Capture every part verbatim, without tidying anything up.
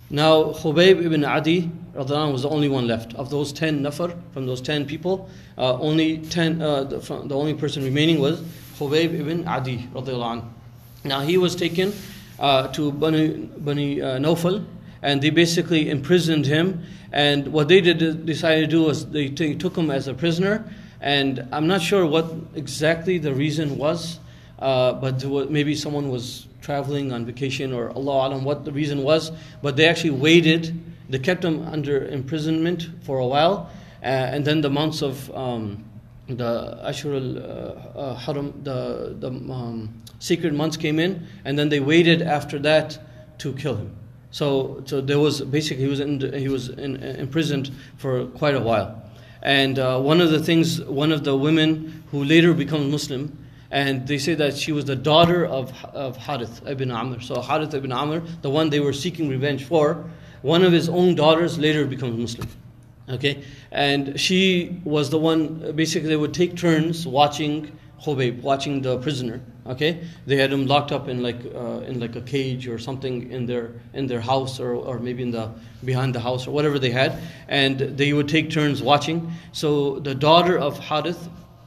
Now, Khubayb ibn Adi radiallahu anhu was the only one left. Of those ten nafar, from those ten people, uh, only ten, uh, the, from, the only person remaining was Khubayb ibn Adi radiallahu anhu. Now, he was taken uh, to Bani, Bani uh, Nawfal, and they basically imprisoned him. And what they did, decided to do was they t- took him as a prisoner. And I'm not sure what exactly the reason was, uh, but maybe someone was traveling on vacation, or Allah Alam what the reason was. But they actually waited. They kept him under imprisonment for a while, uh, and then the months of um, the Ashur al-Haram, uh, the the um, secret months came in, and then they waited after that to kill him. So, so there was basically he was in, he was in, imprisoned for quite a while. And uh, one of the things, one of the women who later becomes Muslim, and they say that she was the daughter of of Harith ibn Amr. So Harith ibn Amr, the one they were seeking revenge for, one of his own daughters later becomes Muslim. Okay, and she was the one. Basically, they would take turns watching Khubayb, watching the prisoner. Okay, they had him locked up in like uh, in like a cage or something in their in their house, or or maybe in the behind the house or whatever they had, and they would take turns watching. So the daughter of Harith,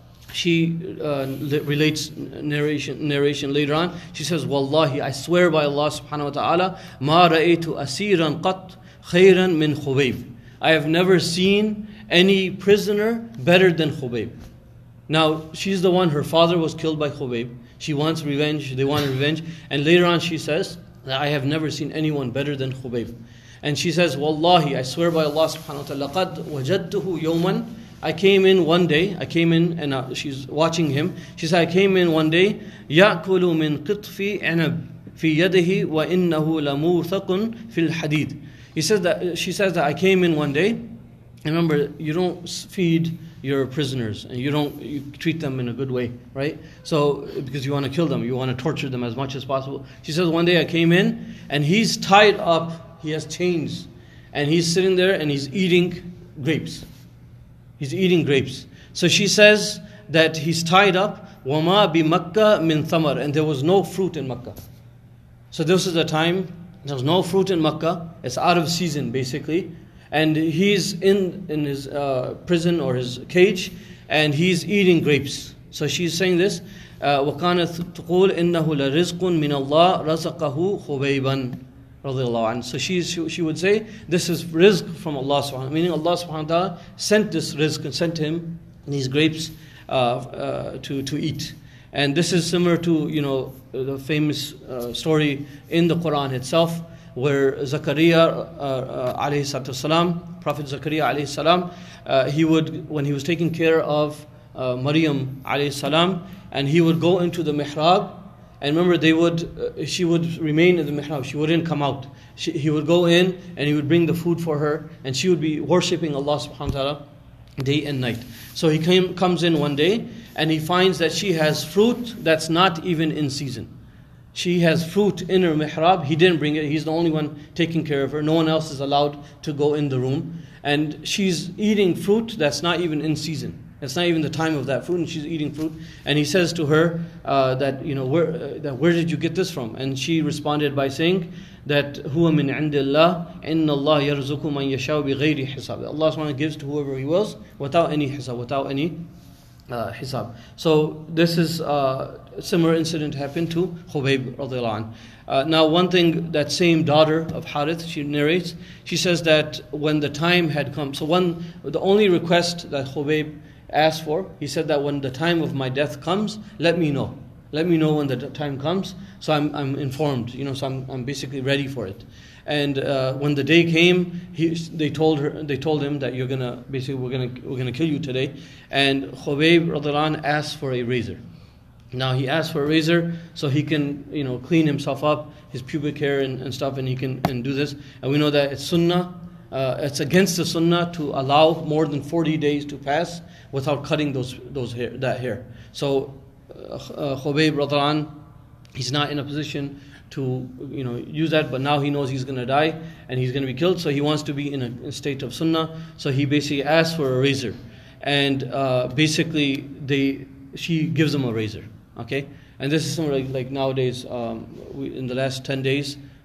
she uh, relates narration narration later on. She says, "Wallahi, I swear by Allah Subhanahu wa Taala, ma ra'aytu asiran qat khayran min Khubayb. I have never seen any prisoner better than Khubayb." Now she's the one. Her father was killed by Khubayb. She wants revenge. They want revenge, and later on she says that I have never seen anyone better than Khubayb. And she says, "Wallahi, I swear by Allah Subhanahu wa Taala, laqad wajadtuhu yawman." I came in one day, I came in and uh, she's watching him. She said, I came in one day, يَأْكُلُ مِنْ قِطْفِ عِنَبٍ فِي يَدِهِ وَإِنَّهُ لَمُوثَقٌ فِي الْحَدِيدِ. He says that, she says that I came in one day. Remember, you don't feed your prisoners and you don't you treat them in a good way, right? So, because you want to kill them, you want to torture them as much as possible. She says, one day I came in and he's tied up, he has chains, and he's sitting there and he's eating grapes. He's eating grapes. So she says that he's tied up, وَمَا بِمَكَّةٍ مِّن ثَمَرٍ, and there was no fruit in Makkah. So this is the time, there was no fruit in Makkah. It's out of season, basically. And he's in, in his uh, prison or his cage, and he's eating grapes. So she's saying this, uh, وَكَانَتْ تُقُولْ إِنَّهُ لَرِزْقٌ مِّنَ اللَّهِ رَزَقَهُ خُبَيْبًا. So she, she she would say, this is rizq from Allah subhanahu wa ta'ala, meaning Allah subhanahu wa ta'ala sent this rizq and sent him these grapes uh, uh, to, to eat. And this is similar to, you know, the famous uh, story in the Quran itself, where Zakaria uh, uh, alayhi salatu salam, Prophet Zakaria alayhi salam, uh, he would, when he was taking care of uh, Maryam alayhi salam, and he would go into the mihrab. And remember, they would, uh, she would remain in the mihrab. She wouldn't come out. She, he would go in and he would bring the food for her, and she would be worshipping Allah subhanahu wa ta'ala day and night. So he came, comes in one day and he finds that she has fruit that's not even in season. She has fruit in her mihrab. He didn't bring it. He's the only one taking care of her. No one else is allowed to go in the room. And she's eating fruit that's not even in season. It's not even the time of that fruit, and she's eating fruit. And he says to her uh, that, you know, where uh, that where did you get this from? And she responded by saying that huwa min indillah, inna Allah yarzuqu man yashau bighayri hisab. Allah subhanahu wa ta'ala gives to whoever He wills without any hisab, without any uh, hisab. So this is uh, a similar incident happened to Khubayb radiyallahu anhu. Uh, now, one thing, that same daughter of Harith, she narrates, she says that when the time had come, so one, the only request that Khubayb asked for, he said that when the time of my death comes, let me know. Let me know when the time comes, so I'm I'm informed, you know, so I'm I'm basically ready for it. And uh, when the day came, he, they told her, they told him that you're gonna basically we're gonna we're gonna kill you today. And Khubayb radhiallahu anhu asked for a razor. Now he asked for a razor so he can, you know, clean himself up, his pubic hair and, and stuff, and he can and do this. And we know that it's sunnah. Uh, it's against the sunnah to allow more than forty days to pass without cutting those those hair, that hair. So uh, uh, Khubayb radhiallahu anhu, he's not in a position to, you know, use that, but now he knows he's going to die and he's going to be killed, so he wants to be in a, a state of sunnah. So he basically asks for a razor, and uh, basically they she gives him a razor. Okay, and this is something like, like nowadays. Um, we, in the last ten days.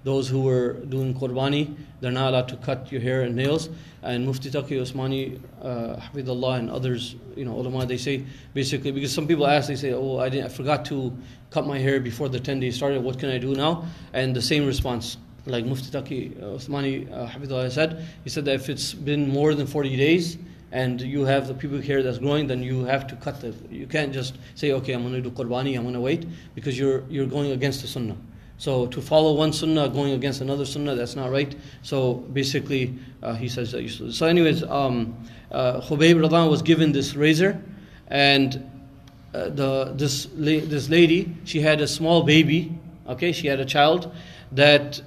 those who were doing qurbani, they're not allowed to cut your hair and nails. And Mufti Taqi Usmani, uh, Hafidullah, and others, you know, ulama, they say basically, because some people ask, they say, oh, I didn't, I forgot to cut my hair before the ten days started, what can I do now? And the same response, like Mufti Taqi Usmani, uh, Hafidullah said, he said that if it's been more than forty days, and you have the pubic hair that's growing, then you have to cut it. You can't just say, okay, I'm going to do qurbani, I'm going to wait, because you're you're going against the sunnah. So to follow one sunnah going against another sunnah, that's not right. So basically, uh, he says that you should. So anyways, um, uh, Khubayb Radhan was given this razor, and uh, the this la- this lady, she had a small baby. Okay, she had a child that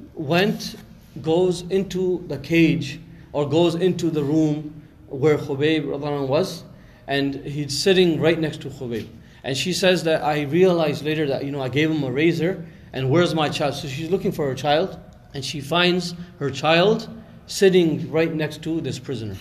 went goes into the cage or goes into the room where Khubayb Radhan was, and he's sitting right next to Khubayb. And she says that I realized later that, you know, I gave him a razor, and where's my child? So she's looking for her child, and she finds her child sitting right next to this prisoner.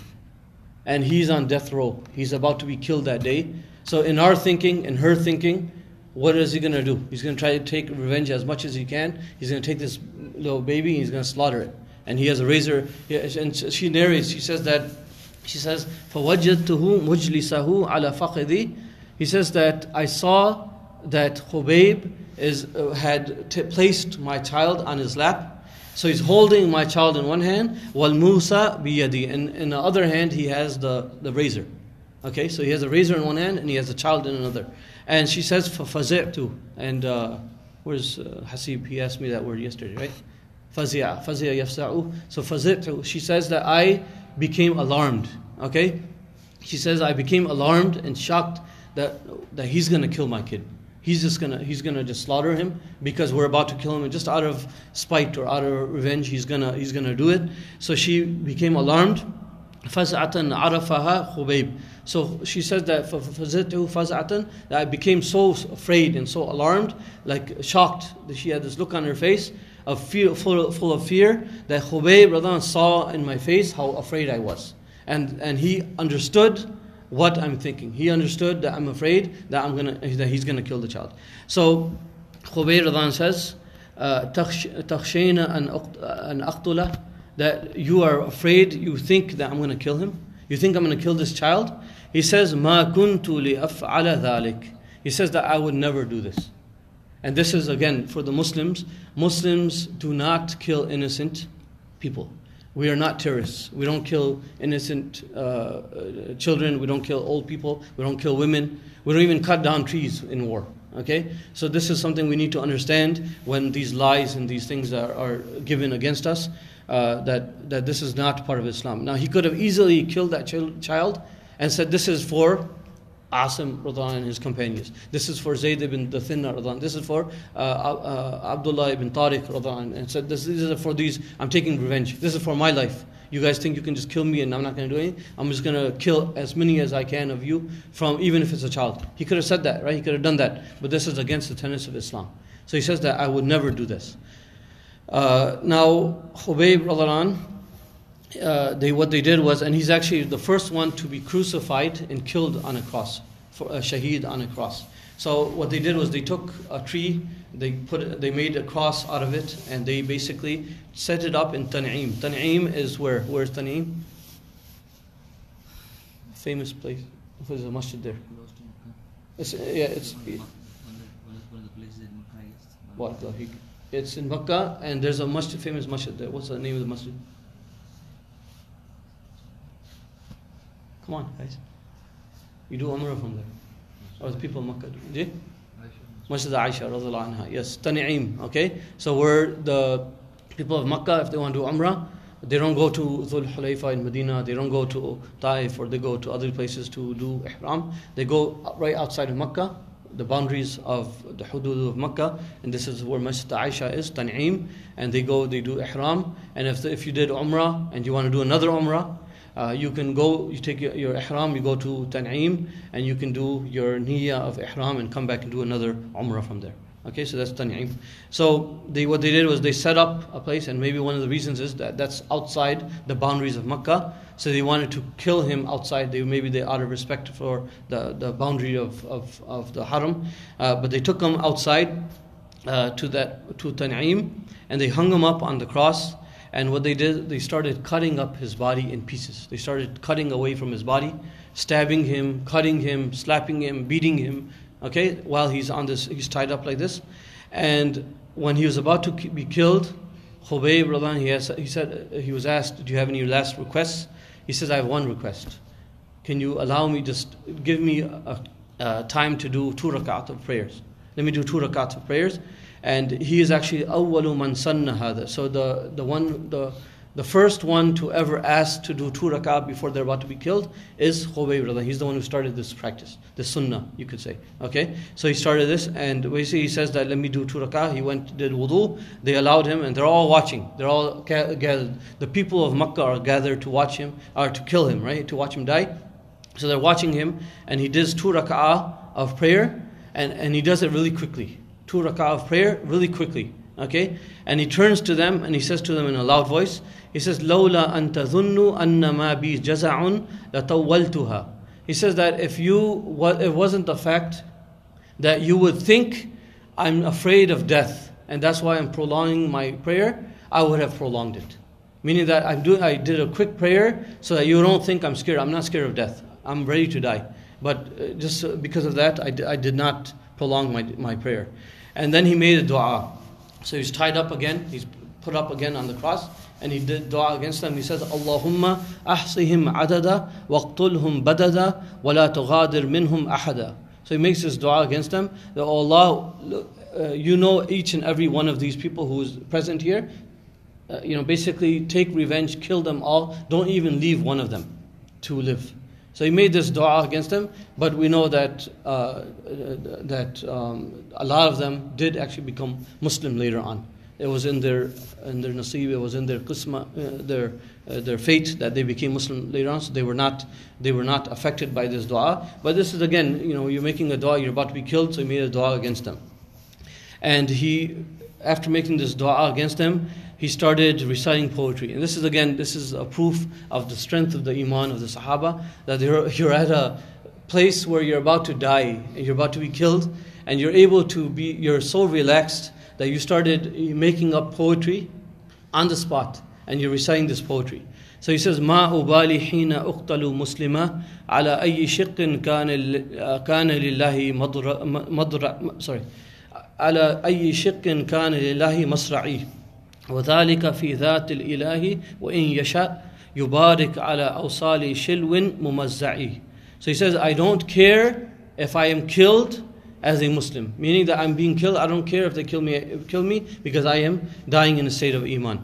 And he's on death row. He's about to be killed that day. So in our thinking, in her thinking, what is he going to do? He's going to try to take revenge as much as he can. He's going to take this little baby, and he's going to slaughter it. And he has a razor. And she narrates, she says that, she says, فَوَجَدْتُهُ مُجْلِسَهُ عَلَى فَخِذِي. He says that I saw that Khubayb is uh, had t- placed my child on his lap. So he's holding my child in one hand, وَالْمُوسَى بِيَدِي, and in the other hand he has the, the razor. Okay, so he has a razor in one hand and he has a child in another. And she says, فَفَزِعْتُ, and uh, where's uh, Hasib? He asked me that word yesterday, right? فَزِعَ فَزِعَ يَفْزَعُ. So فَزِعْتُ, she says that I became alarmed. Okay, she says I became alarmed and shocked that that he's going to kill my kid. He's just gonna he's gonna just slaughter him because we're about to kill him, and just out of spite or out of revenge, he's gonna he's gonna do it. So she became alarmed. فَزْعَةً عَرَفَهَا خُبَيْبٍ. So she says that فَزَتْهُ فَزْعَةً, that I became so afraid and so alarmed, like shocked, that she had this look on her face of fear, full, full of fear, that Khubayb Radhan saw in my face how afraid I was. And and he understood what I'm thinking. He understood that I'm afraid that I'm gonna that he's gonna kill the child. So Khubayb Radhan says, تَخْشَيْنَ أَنْ أَقْتُلَهُ, that you are afraid, you think that I'm going to kill him, you think I'm going to kill this child. He says, مَا كُنْتُ لِأَفْعَلَ ذَلِكَ. He says that I would never do this. And this is again for the Muslims. Muslims do not kill innocent people. We are not terrorists. We don't kill innocent uh, children. We don't kill old people. We don't kill women. We don't even cut down trees in war. Okay? So this is something we need to understand when these lies and these things are, are given against us, uh, that, that this is not part of Islam. Now, he could have easily killed that ch- child and said, this is for Asim Radhan and his companions. This is for Zayd ibn Dathinna Radhan. This is for uh, uh, Abdullah ibn Tariq Radhan. And said, this, this is for these, I'm taking revenge. This is for my life. You guys think you can just kill me and I'm not going to do anything? I'm just going to kill as many as I can of you, from even if it's a child. He could have said that, right? He could have done that. But this is against the tenets of Islam. So he says that I would never do this. Uh, now, Khubayb Radhan, Uh, they what they did was, and he's actually the first one to be crucified and killed on a cross, for a shaheed on a cross. So what they did was they took a tree, they put, they made a cross out of it, and they basically set it up in Tan'im. Tan'im is where? Where's Tan'im? Famous place. There's a masjid there. It's, yeah, it's. What? It's in Makkah, and there's a masjid, famous masjid there. What's the name of the masjid? Come on, guys. You do Umrah from there. Or the people of Makkah do. Yeah? Masjid Aisha, radhiallahu anha. Yes, Tan'im, okay? So where the people of Makkah, if they want to do Umrah, they don't go to Dhul Hulayfa in Medina, they don't go to Taif, or they go to other places to do Ihram. They go right outside of Makkah, the boundaries of the hudud of Makkah, and this is where Masjid Aisha is, Tan'im, and they go, they do Ihram. And if, the, if you did Umrah, and you want to do another Umrah, Uh, you can go, you take your, your ihram, you go to Tan'im, and you can do your niyyah of ihram and come back and do another umrah from there. Okay, so that's Tan'im. So they, what they did was they set up a place, and maybe one of the reasons is that that's outside the boundaries of Makkah. So they wanted to kill him outside. They maybe they out of respect for the, the boundary of, of, of the haram, uh, but they took him outside uh, to that to Tan'im, and they hung him up on the cross. And what they did, they started cutting up his body in pieces. They started cutting away from his body, stabbing him, cutting him, slapping him, beating him. Okay, while he's on this, he's tied up like this. And when he was about to be killed, Khubayb radhiyallahu anhu, he, has, he said, he was asked, "Do you have any last requests?" He says, "I have one request. Can you allow me, just give me a, a time to do two rakat of prayers? Let me do two rakat of prayers." And he is actually awwalu man sanna hada. So the the one the the first one to ever ask to do two rakat before they're about to be killed is Khubayb radhiyallahu anhu. He's the one who started this practice, this sunnah, you could say. Okay, so he started this, and basically he says that let me do two rakat. He went, did wudu. They allowed him, and they're all watching. They're all gathered. The people of Makkah are gathered to watch him, or to kill him, right? To watch him die. So they're watching him, and he does two rak'ah of prayer, and, and he does it really quickly. Two rak'ah of prayer really quickly. Okay? And he turns to them and he says to them in a loud voice, he says, "Lawla an tadhunnu anna ma bi jaza'un latawwaltuha." He says that if you, it wasn't the fact that you would think I'm afraid of death, and that's why I'm prolonging my prayer, I would have prolonged it. Meaning that I'm doing, I did a quick prayer so that you don't think I'm scared. I'm not scared of death. I'm ready to die. But just because of that, I, I did not prolong my, my prayer. And then he made a dua. So he's tied up again. He's put up again on the cross. And he did dua against them. He says, "Allahumma ahsihim adada waqtulhum badada wa la tughadir minhum ahada." So he makes this dua against them. That, "Oh Allah, uh, you know each and every one of these people who is present here. Uh, you know, basically take revenge, kill them all. Don't even leave one of them to live." So he made this dua against them, but we know that uh, that um, a lot of them did actually become Muslim later on. It was in their in their nasib, it was in their qisma, uh, their uh, their fate that they became Muslim later on. So they were not they were not affected by this dua. But this is again, you know, you're making a dua, you're about to be killed, so he made a dua against them. And he, after making this dua against them, he started reciting poetry. And this is again, this is a proof of the strength of the iman of the Sahaba, that you're, you're at a place where you're about to die, and you're about to be killed, and you're able to be, you're so relaxed that you started making up poetry on the spot, and you're reciting this poetry. So he says, "Ma ubali hina uqtalu muslima ala ayyi shiqqin kana kana lillahi madra madra sorry ala ayyi shiqqin kana lillahi masra'i. وذلك في ذات الإله وإن يشاء يبارك على أوصال شلو ممزعي." So he says, I don't care if I am killed as a Muslim. Meaning that I'm being killed, I don't care if they kill me, kill me because I am dying in a state of Iman.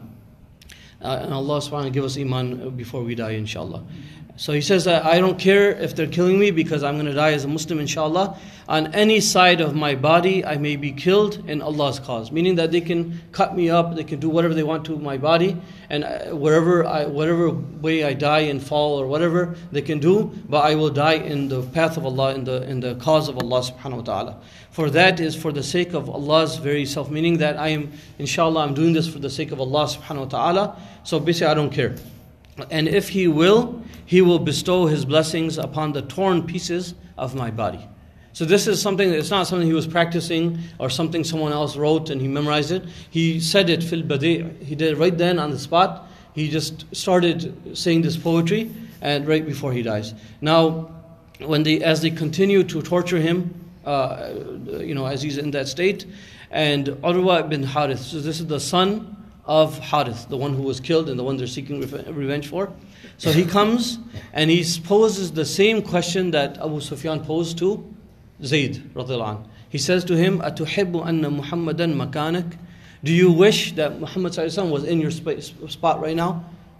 Uh, and Allah subhanahu wa ta'ala give us Iman before we die, inshallah. So he says that I don't care if they're killing me because I'm going to die as a Muslim, inshallah. On any side of my body, I may be killed in Allah's cause. Meaning that they can cut me up, they can do whatever they want to my body, and wherever I, whatever way I die and fall or whatever they can do, but I will die in the path of Allah, in the in the cause of Allah subhanahu wa ta'ala. For that is for the sake of Allah's very self. Meaning that I am, inshallah, I'm doing this for the sake of Allah subhanahu wa ta'ala. So basically I don't care. And if He will, He will bestow His blessings upon the torn pieces of my body. So this is something, it's not something he was practicing or something someone else wrote and he memorized it. He said it fil badi'. He did it right then on the spot. He just started saying this poetry and right before he dies. Now, when they, as they continue to torture him, uh, you know, as he's in that state, and Urwa ibn Harith, so this is the son of Harith, the one who was killed and the one they're seeking revenge for. So he comes and he poses the same question that Abu Sufyan posed to Zayd radhiyallahu anhu. He says to him, "Atuhibbu anna Muhammadan makanak?" Do you wish that Muhammad sallallahu alaihi wasallam was in your spot right now?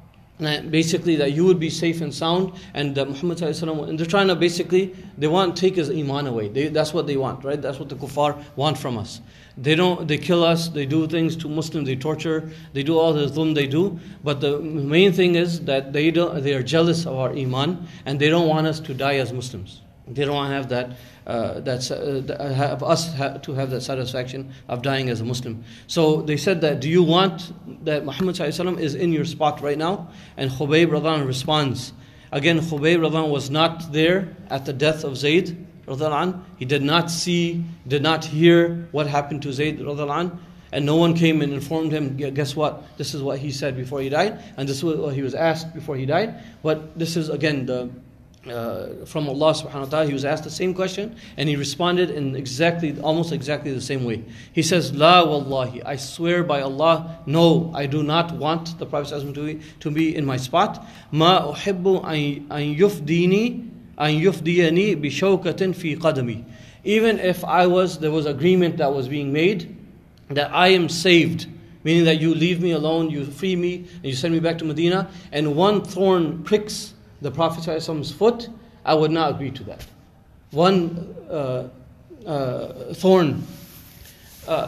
And basically that you would be safe and sound, and that Muhammad sallallahu alaihi wasallam, and they're trying to basically, they want to take his iman away. They, that's what they want, right? That's what the kuffar want from us. They don't, they kill us, they do things to Muslims, they torture, they do all the dhulm they do, but the main thing is that they don't, they are jealous of our iman, and they don't want us to die as Muslims. They don't want to have that, uh, that's, uh, have us ha- to have that satisfaction of dying as a Muslim. So they said that, do you want that Muhammad sallallahu alaihi wasallam is in your spot right now? And Khubayb radhiyallahu anhu responds. Again, Khubayb radhiyallahu anhu was not there at the death of Zayd. radiallahu anhu. He did not see, did not hear what happened to Zayd radiallahu anhu. And no one came and informed him, guess what? This is what he said before he died. And this is what he was asked before he died. But this is again the uh, from Allah subhanahu wa ta'ala. He was asked the same question. And he responded in exactly, almost exactly the same way. He says, La wallahi, I swear by Allah, no, I do not want the Prophet to, to be in my spot. Ma uhibbu an yufdini, an yufdiyani bi shawkatin fi qadami. Even if I was, there was agreement that was being made, that I am saved, meaning that you leave me alone, you free me, and you send me back to Medina, and one thorn pricks the Prophet ﷺ's foot, I would not agree to that. One uh, uh, thorn uh,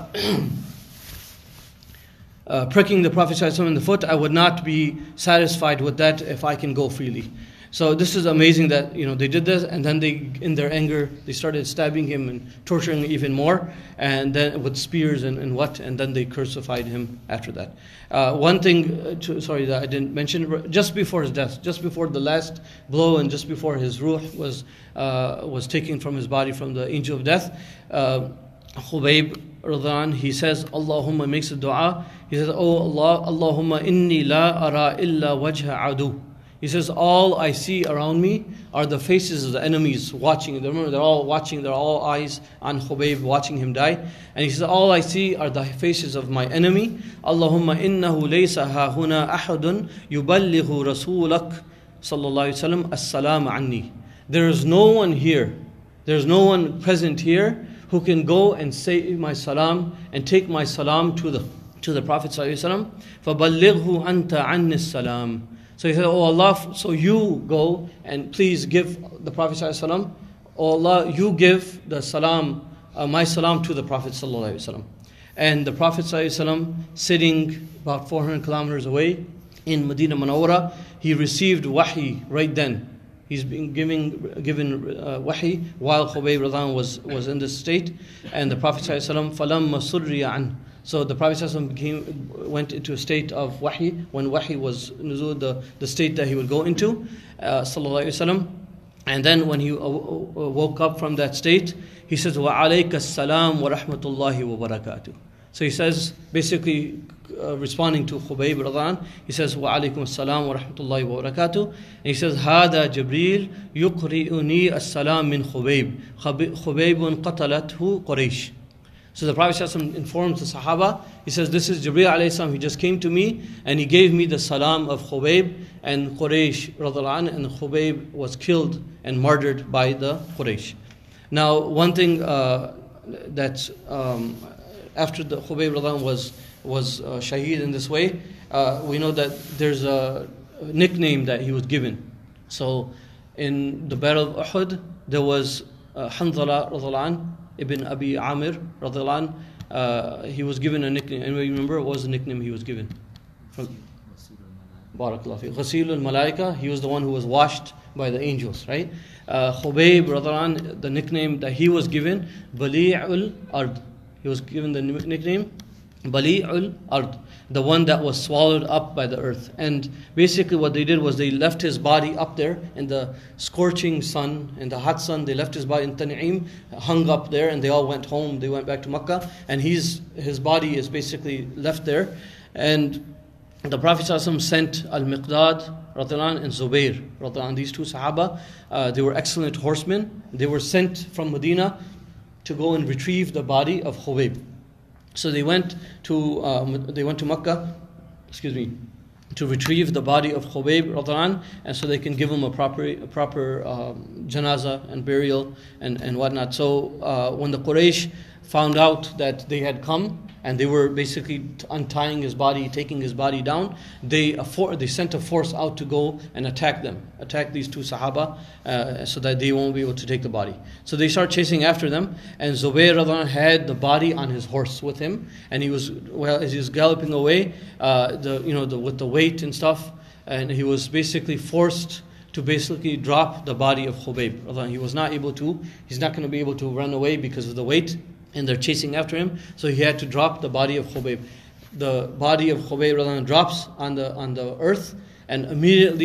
uh, pricking the Prophet ﷺ in the foot, I would not be satisfied with that if I can go freely. So this is amazing that, you know, they did this, and then they, in their anger, they started stabbing him and torturing him even more, and then with spears and, and what, and then they crucified him after that. Uh, one thing, uh, to, sorry, that I didn't mention, just before his death, just before the last blow, and just before his ruh was uh, was taken from his body from the angel of death, uh, Khubayb radhiallahu anhu, he says, Allahumma, makes a dua. He says, Oh Allah, Allahumma inni la ara illa wajha adu. He says, all I see around me are the faces of the enemies watching. Remember, they're all watching, they're all eyes on Khubayb, watching him die. And he says, all I see are the faces of my enemy. Allahumma innahu laysa hahuna ahadun yuballighu rasulak sallallahu alayhi wa sallam as-salam anni. There is no one here, there is no one present here who can go and say my salam and take my salam to the to the Prophet sallallahu alayhi wa sallam. فَبَلِّغْهُ أَنْتَ عَنِّ السَّلَامِ. So he said, Oh Allah, so you go and please give the Prophet ﷺ, Oh Allah, you give the salam, uh, my salam to the Prophet ﷺ. And the Prophet ﷺ, sitting about four hundred kilometers away in Medina Munawwara, he received wahi right then. He's been giving, given uh, wahi while Khubayb radhiallahu anhu was, was in this state. And the Prophet ﷺ, فَلَمَّ سُرِّيَ عَنْهُ. So the Prophet ﷺ became, went into a state of wahi, when wahi was nuzul, the, the state that he would go into, uh, sallallahu alayhi wa sallam. And then when he woke up from that state, he says, وَعَلَيْكَ السَّلَامُ وَرَحْمَةُ اللَّهِ وَبَرَكَاتُهُ. So he says, basically uh, responding to Khubayb radhiallahu anhu, he says, وَعَلَيْكُمْ السَّلَامُ وَرَحْمَةُ اللَّهِ وَبَرَكَاتُهُ. And he says, هَذَا جِبْرِيلٌ يُقْرِئُنِي السَّلَامُ مِنْ خُبَيْبٍ خُبَيْبٌ قَتَلَتْهُ قُرَيْشٍ. So the Prophet ﷺ informs the Sahaba, he says, this is Jibreel alayhi salam, he just came to me and he gave me the salam of Khubayb and Quraysh radhiallahu anhu, and Khubayb was killed and murdered by the Quraysh. Now one thing uh, that um, after the Khubayb radhiallahu anhu was, was uh, shaheed in this way, uh, we know that there's a nickname that he was given. So in the Battle of Uhud, there was uh, Hanzala radhiallahu anhu, Ibn Abi Amir radhiallahu anhu, uh, he was given a nickname. Anybody remember what was the nickname he was given? From Barakallahu fi Ghasil al-Malaika, he was the one who was washed by the angels, right? Uh, Khubayb radhiallahu anhu, the nickname that he was given, Bali'ul Ard. He was given the nickname Bali'ul Ard, the one that was swallowed up by the earth. And basically what they did was they left his body up there in the scorching sun, in the hot sun. They left his body in Tan'im, hung up there, and they all went home. They went back to Makkah, and he's, his body is basically left there. And the Prophet ﷺ sent Al-Miqdad radhiallahu anhu and Zubair radhiallahu anhu, these two Sahaba. Uh, they were excellent horsemen. They were sent from Medina to go and retrieve the body of Khubayb. So they went to um, they went to Makkah, excuse me, to retrieve the body of Khubayb radhiallahu anhu, and so they can give him a proper a proper um, janazah and burial and, and whatnot. So uh, when the Quraysh found out that they had come and they were basically untying his body, taking his body down, they affor- they sent a force out to go and attack them, attack these two Sahaba, uh, so that they won't be able to take the body. So they start chasing after them, and Zubayr radhiallahu anhu had the body on his horse with him, and he was, well, as he was galloping away, uh, the you know the, with the weight and stuff, and he was basically forced to basically drop the body of Khubayb radhiallahu anhu. He was not able to, he's not going to be able to run away because of the weight, and they're chasing after him, so he had to drop the body of Khubayb. The body of Khubayb radhiallahu anhu drops on the on the earth, and immediately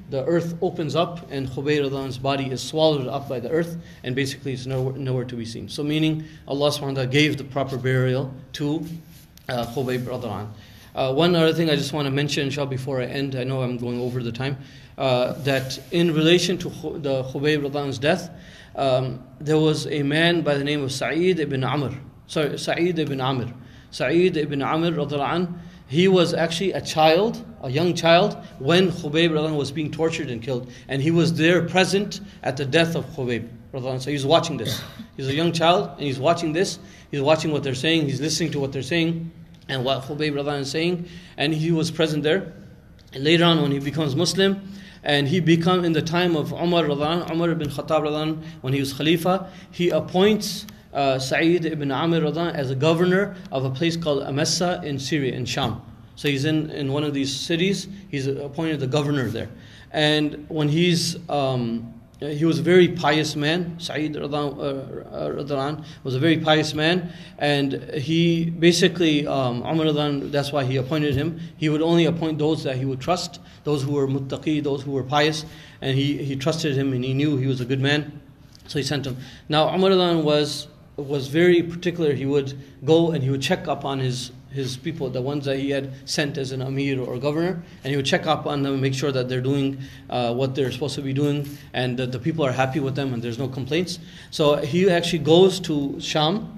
the earth opens up and Khubayb radiallahu anhu's body is swallowed up by the earth, and basically it's nowhere, nowhere to be seen. So meaning Allah subhanahu wa ta'ala gave the proper burial to uh, Khubayb radiallahu anhu. Uh, one other thing I just want to mention, inshallah, before I end, I know I'm going over the time, uh, that in relation to Khu- the Khubayb radiallahu anhu's death, um, there was a man by the name of Sa'id ibn Amr. Sorry, Sa'id ibn Amr. Sa'id ibn Amr radiallahu anhu, he was actually a child, a young child, when Khubayb radiallahu anhu was being tortured and killed. And he was there present at the death of Khubayb radiallahu anhu. So he's watching this. He's a young child and he's watching this. He's watching what they're saying. He's listening to what they're saying and what Khubayb radiallahu anhu is saying. And he was present there. And later on when he becomes Muslim, and he become in the time of Umar radiallahu anhu, Umar ibn Khattab radiallahu anhu, when he was Khalifa, he appoints Uh, Sa'id ibn Amr radiallahu anhu as a governor of a place called Amessa in Syria, in Sham. So he's in, in one of these cities, he's appointed the governor there. And when he's, um, he was a very pious man, Sa'id radiallahu anhu was a very pious man, and he basically, um, Umar radiallahu anhu, that's why he appointed him. He would only appoint those that he would trust, those who were muttaqi, those who were pious, and he, he trusted him and he knew he was a good man. So he sent him. Now Umar radiallahu anhu was was very particular. He would go and he would check up on his, his people, the ones that he had sent as an Amir or governor, and he would check up on them and make sure that they're doing uh, what they're supposed to be doing and that the people are happy with them and there's no complaints. So he actually goes to Sham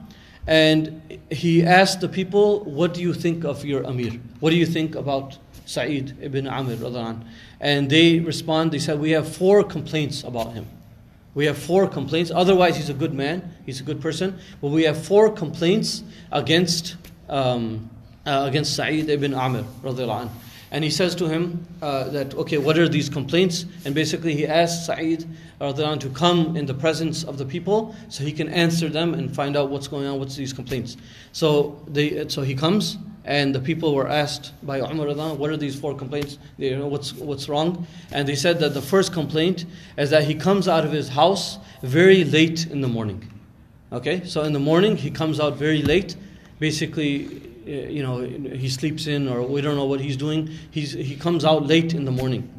and he asked the people, what do you think of your Amir? What do you think about Sa'id ibn Amr radiallahu anhu? And they respond, they said, we have four complaints about him. We have four complaints. Otherwise, he's a good man. He's a good person. But we have four complaints against um, uh, against Sa'id ibn Amr radiallahu anhu. And he says to him uh, that, okay, what are these complaints? And basically he asks Sa'id radiallahu anhu to come in the presence of the people so he can answer them and find out what's going on, what's these complaints. So they, so he comes, and the people were asked by Umar radiallahu anhu, what are these four complaints? They, you know, what's what's wrong? And they said that the first complaint is that he comes out of his house very late in the morning. Okay, so in the morning he comes out very late. Basically, you know, he sleeps in, or we don't know what he's doing. He's he comes out late in the morning.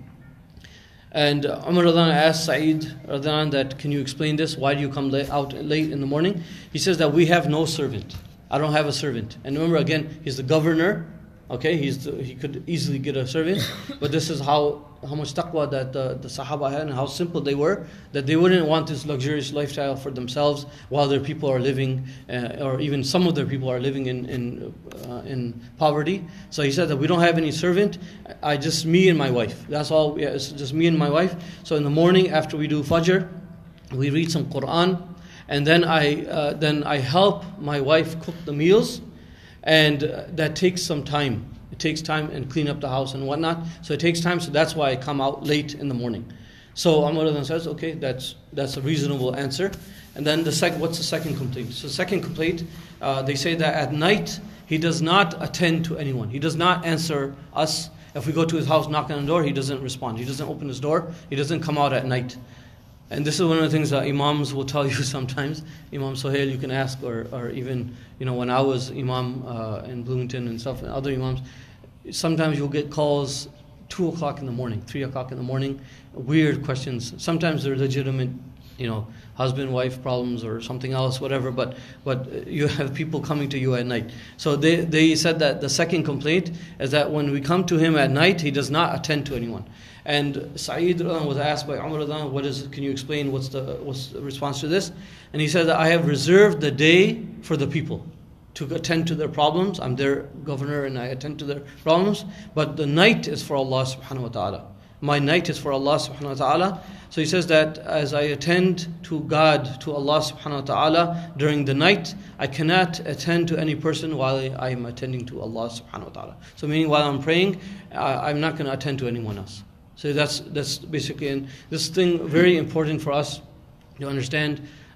And Umar radiallahu anhu asked Sa'id radiallahu anhu that, can you explain this? Why do you come late, out late in the morning? He says that we have no servant. I don't have a servant. And remember, again, he's the governor. Okay, he's the, he could easily get a servant. But this is how, how much taqwa that the, the Sahaba had and how simple they were, that they wouldn't want this luxurious lifestyle for themselves while their people are living, uh, or even some of their people are living in in, uh, in poverty. So he said that we don't have any servant. I just, me and my wife. That's all. Yeah, it's just me and my wife. So in the morning after we do Fajr, we read some Quran. And then I uh, then I help my wife cook the meals, and uh, that takes some time. It takes time and clean up the house and whatnot. So it takes time. So that's why I come out late in the morning. So Umar then says, okay, that's that's a reasonable answer. And then the second, what's the second complaint? So the second complaint, uh, they say that at night he does not attend to anyone. He does not answer us. If we go to his house, knock on the door, he doesn't respond. He doesn't open his door. He doesn't come out at night. And this is one of the things that Imams will tell you sometimes. Imam Sohail, you can ask, or, or even, you know, when I was Imam uh, in Bloomington and stuff, and other Imams, sometimes you'll get calls two o'clock in the morning, three o'clock in the morning, weird questions. Sometimes they're legitimate, you know, husband-wife problems or something else, whatever, but but you have people coming to you at night. So they, they said that the second complaint is that when we come to him at night, he does not attend to anyone. And Sa'id was asked by Umar, what is it? Can you explain what's the what's the response to this? And he said that I have reserved the day for the people to attend to their problems. I'm their governor and I attend to their problems. But the night is for Allah subhanahu wa ta'ala. My night is for Allah subhanahu wa ta'ala. So he says that as I attend to God, to Allah subhanahu wa ta'ala during the night, I cannot attend to any person while I am attending to Allah subhanahu wa ta'ala. So meaning while I'm praying, I'm not going to attend to anyone else. So that's that's basically, and this thing very important for us to understand.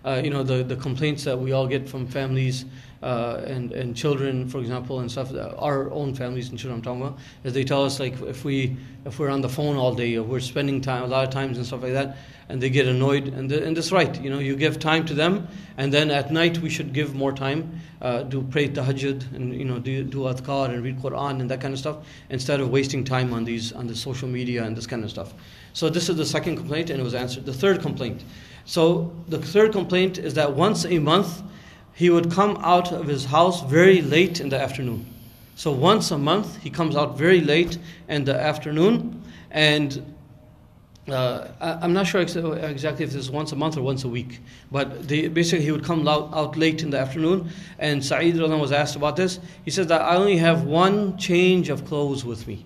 uh, you know, the, the complaints that we all get from families uh, and, and children, for example, and stuff, our own families and children I'm talking about, is they tell us, like, if, we, if we're on the phone all day, or we're spending time, a lot of times and stuff like that, and they get annoyed, and, the, and that's right, you know, you give time to them, and then at night we should give more time, uh, do pray tahajjud, and, you know, do, do adhkar and read Quran and that kind of stuff, instead of wasting time on these, on the social media and this kind of stuff. So this is the second complaint, and it was answered. The third complaint. So the third complaint is that once a month, he would come out of his house very late in the afternoon. So once a month, he comes out very late in the afternoon, and uh, I, I'm not sure ex- exactly if this is once a month or once a week, but they, basically he would come out, out late in the afternoon, and Sa'id was asked about this. He says that I only have one change of clothes with me.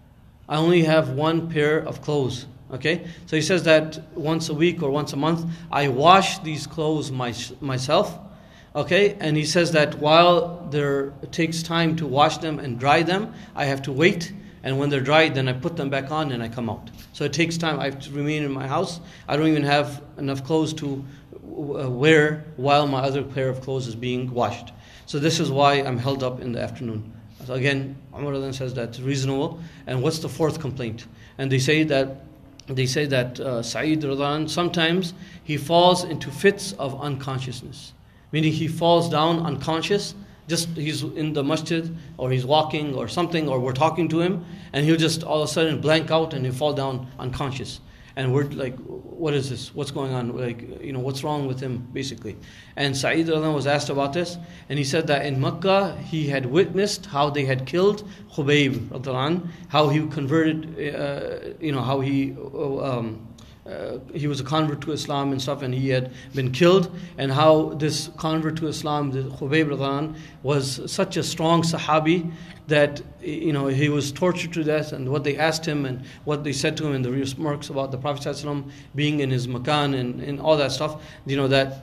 I only have one pair of clothes. Okay, so he says that once a week or once a month, I wash these clothes my, myself. Okay, and he says that while there it takes time to wash them and dry them, I have to wait, and when they're dried, then I put them back on and I come out. So it takes time. I have to remain in my house. I don't even have enough clothes to uh, wear while my other pair of clothes is being washed. So this is why I'm held up in the afternoon. So again, Umar then says that's reasonable. And what's the fourth complaint? And they say that They say that uh, Sa'id Radhan, sometimes he falls into fits of unconsciousness. Meaning he falls down unconscious, just he's in the masjid, or he's walking or something, or we're talking to him, and he'll just all of a sudden blank out and he'll fall down unconscious. And we're like, what is this? What's going on? Like, you know, what's wrong with him, basically? And Sa'id Radhan was asked about this, and he said that in Makkah, he had witnessed how they had killed Khubayb Radhan, how he converted, uh, you know, how he um, uh, he was a convert to Islam and stuff, and he had been killed, and how this convert to Islam, the Khubayb Radhan, was such a strong Sahabi that, you know, he was tortured to death, and what they asked him and what they said to him, and the remarks about the Prophet ﷺ being in his makan and, and all that stuff, you know, that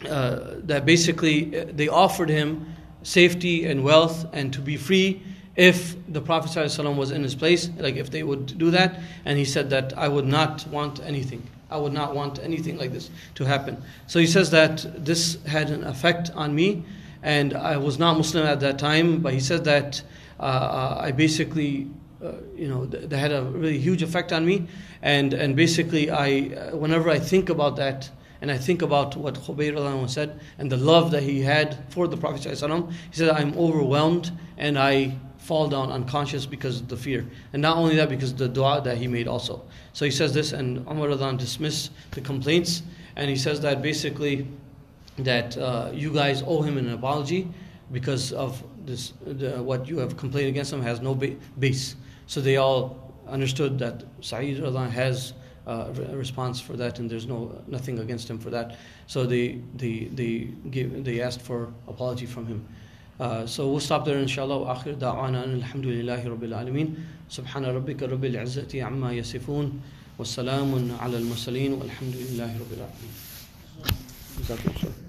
uh, that basically they offered him safety and wealth and to be free if the Prophet ﷺ was in his place, like if they would do that. And he said that I would not want anything. I would not want anything like this to happen. So he says that this had an effect on me, and I was not Muslim at that time, but he said that uh, I basically, uh, you know, th- that had a really huge effect on me, and and basically I, uh, whenever I think about that, and I think about what Khubayb radhiyallahu anhu said, and the love that he had for the Prophet ﷺ, he said, I'm overwhelmed, and I fall down unconscious because of the fear. And not only that, because of the dua that he made also. So he says this, and Umar radhiyallahu anhu dismissed the complaints, and he says that basically, that uh, you guys owe him an apology because of this, the, what you have complained against him has no ba- base. So they all understood that Sa'id radhiyallahu anhu has uh, a response for that, and there's no nothing against him for that. So they they they gave, they asked for apology from him. Uh, so we'll stop there, inshallah. Akhir da'wana alhamdulillahi rabbil alameen. Subhana rabbika rabbil izzati amma yasifun. Wassalamun ala al-mursaleen walhamdulillahi rabbil alameen.